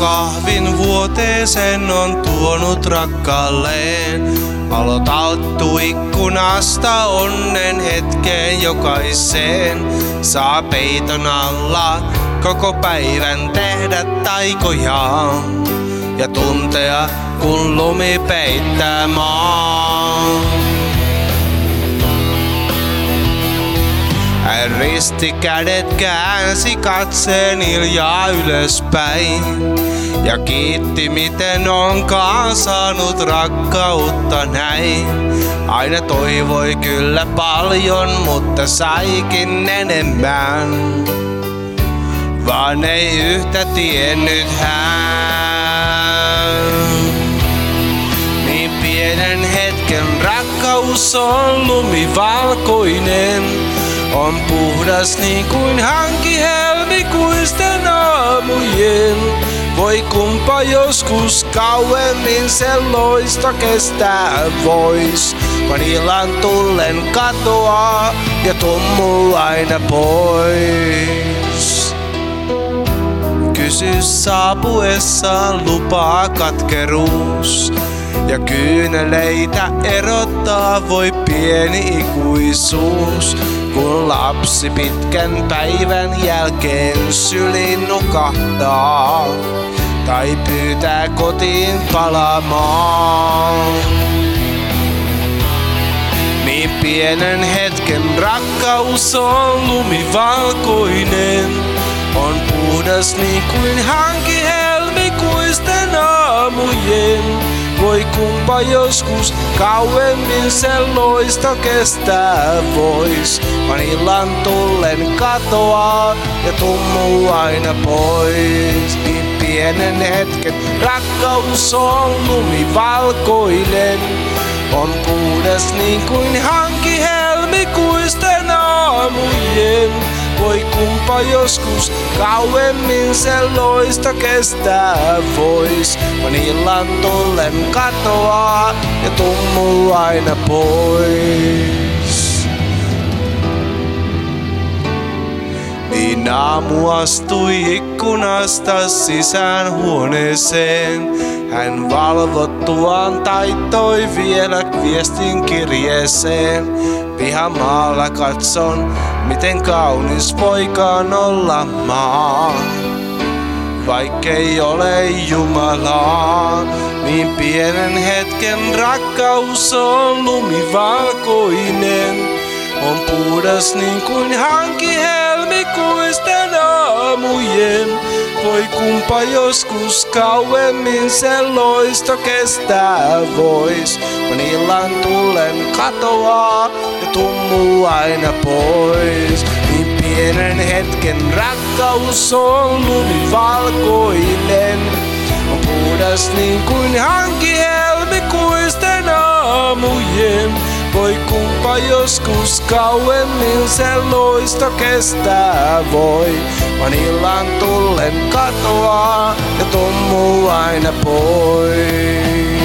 kahvin vuoteeseen on tuonut rakkaalleen. Valot auttuu ikkunasta onnen hetkeen jokaiseen. Saa peiton alla koko päivän tehdä taikoja ja tuntea kun lumi peittää maan. Hän risti kädet, käänsi katseen hiljaa ylöspäin ja kiitti miten onkaan saanut rakkautta näin. Aina toivoi kyllä paljon, mutta saikin enemmän, vaan ei yhtä tiennyt hän. Niin pienen hetken rakkaus on lumivalkoinen, on puhdas niin kuin hanki helmikuisten aamujen. Voi kumpa joskus kauemmin sen loisto kestää vois, vaan illan tullen katoaa ja tummuu aina pois. Kysy saapuessaan lupaa katkeruus, ja kyyneleitä erottaa voi pieni ikuisuus, kun lapsi pitkän päivän jälkeen syliin nukahtaa tai pyytää kotiin palaamaan. Niin pienen hetken rakkaus on lumivalkoinen, on puhdas niin kuin hanki helmikuisten aamujen. Voi kumpa joskus kauemmin sen loisto kestää vois, vaan illan tullen katoaa ja tummuu aina pois. Niin pienen hetken rakkaus on lumivalkoinen, on puhdas niin kuin hanki helmikuisten aamujen. Voi kumpa joskus kauemmin sen loisto kestää vois, vaan illan tullen katoaa ja tummuu aina pois. Niin aamu astui ikkunasta sisään huoneeseen. Hän valvottuaan taittoi vielä viestin kirjeeseen. Pihamaalla katson, miten kaunis voikaan olla maa, vaikkei ole Jumalaa. Niin pienen hetken rakkaus on lumivalkoinen, on puhdas niin kuin hanki helmikuisten aamujen. Voi kumpa joskus kauemmin sen loisto kestää vois, vaan illan tullen katoaa ja tummuu aina pois. Niin pienen hetken rakkaus on lumivalkoinen, on puhdas niin kuin hanki helmikuisten aamujen. Voi kumpa joskus kauemmin sen loisto kestää voi, vaan illan tullen katoaa ja tummuu aina pois.